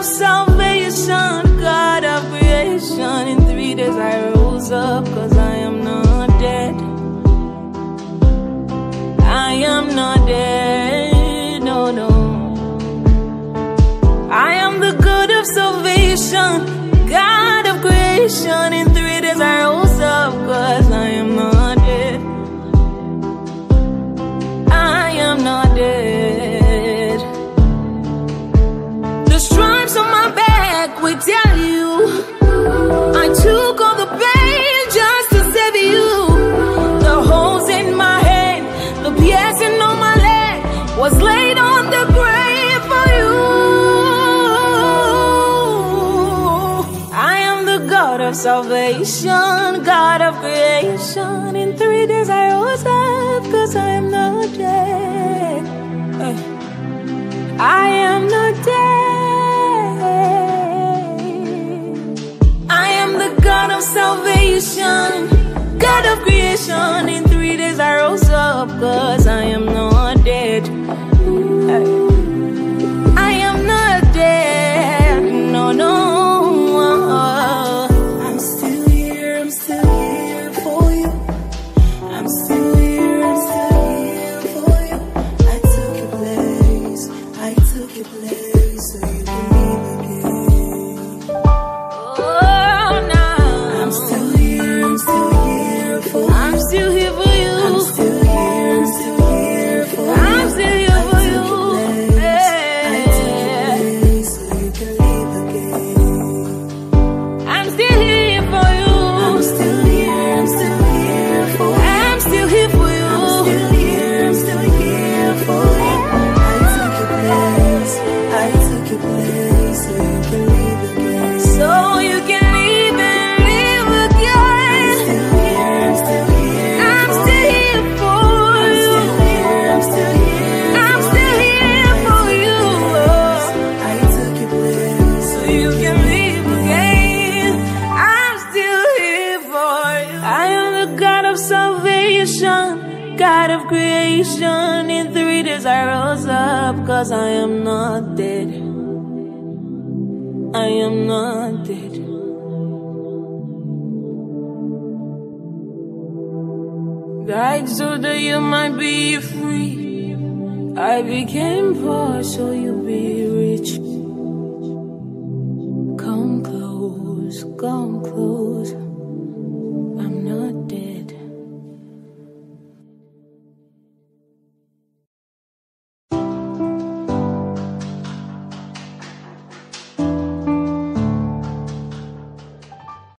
of salvation, God of creation. In 3 days I rose up, 'cause I am not dead. I am not dead, no, no. I am the God of salvation, God of creation. In 3 days I rose up, 'cause I am not dead. I am not dead. The stripes on my back will tell you I took all the pain just to save you. The holes in my head, the piercing on my leg was laid on the grave for you. I am the God of salvation, God of creation. In 3 days I rose up, 'cause I am not dead. I am not dead. I am the God of salvation, God of creation. In 3 days I rose up, 'cause I am not dead. I am not dead, no, no. I'm still here for you. I'm still here for you. I took your place, so you can leave again. Oh, no. I'm still here for you. I'm still here for you. I'm still here for you. I'm still here for you. I took your place, so you can leave again. I'm still here for you. I'm still here for you. I'm still here for you. I'm still here for you. I took your place, so you can leave again. So you can leave and live again. I'm still here. I'm still here for you. I'm still here for you. I took your place, so you can leave again. I'm still here for you. I am the God of salvation, God of creation. In 3 days I rose up, 'cause I am not dead. I am not dead. Died so that you might be free. I became poor so you'll be rich. Come close, come close.